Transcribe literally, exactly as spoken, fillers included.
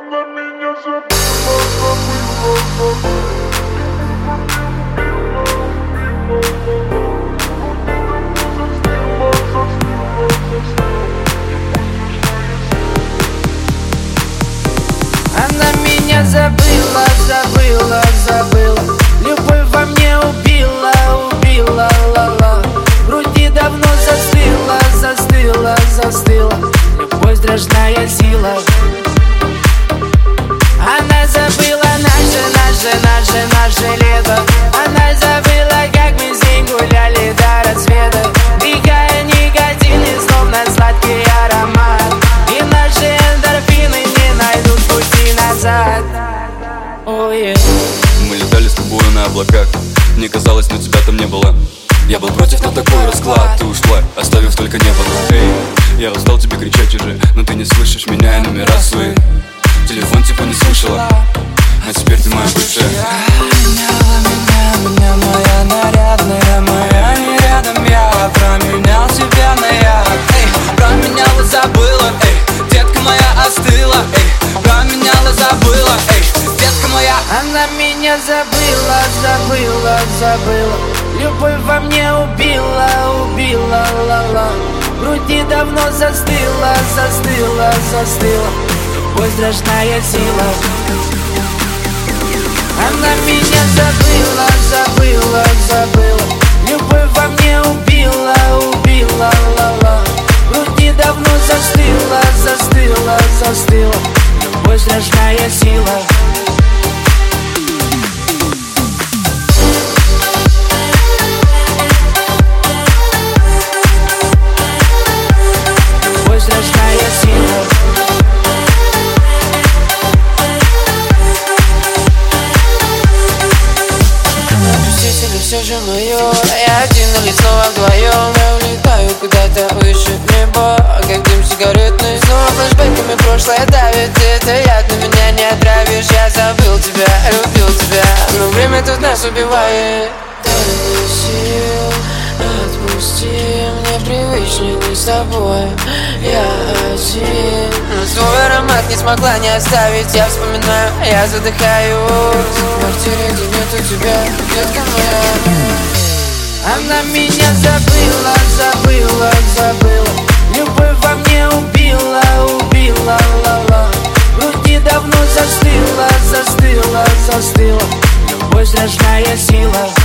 Она меня забыла, забыла, забыла. Она меня забыла, забыла, забыла. Любовь во мне убила, убила, ла-ла. В груди давно застыла, застыла, застыла. Любовь страшная сила. Она забыла наше, наше, наше, наше лето. Она забыла, как мы с ней гуляли до рассвета. Вдыхая никотин и словно сладкий аромат. И наши эндорфины не найдут пути назад. Oh, yeah. Мы летали с тобой на облаках. Мне казалось, но тебя там не было. Я был против, но такой расклад. Ты ушла, оставив только небо. Эй, я устал тебе кричать уже, но ты не слышишь меня и номера свои. Телефон типа не слышала, а теперь ты моя бывшая. Меняла меня, меня моя нарядная, моя не рядом. Я променял тебя на я. Эй, променяла, забыла, эй, детка моя остыла, эй, променяла, забыла, эй, детка моя. Она меня забыла, забыла, забыла. Любовь во мне убила, убила, ла-ла. В груди давно застыла, застыла, застыла. Любовь страшная сила. Она меня забыла, забыла, забыла. Любовь во мне убила, убила, ла-ла. В груди давно застыла, застыла, застыла. Любовь страшная сила. Все же мое, я один, но снова вдвоем. Я улетаю куда-то выше неба, как дым сигаретный. Снова флешбэками прошлое давит. Это яд, но меня не отравишь. Я забыл тебя, любил тебя, но время тут нас убивает. Дай сил, отпусти, мне привычнее не с тобой. Я один, но свой аромат не смогла не оставить. Я вспоминаю, я задыхаюсь в квартире, где нету тебя, детка моя. Она меня забыла, забыла, забыла. Любовь во мне убила, убила, ла-ла. В груди давно застыла, застыла, застыла. Любовь страшная сила.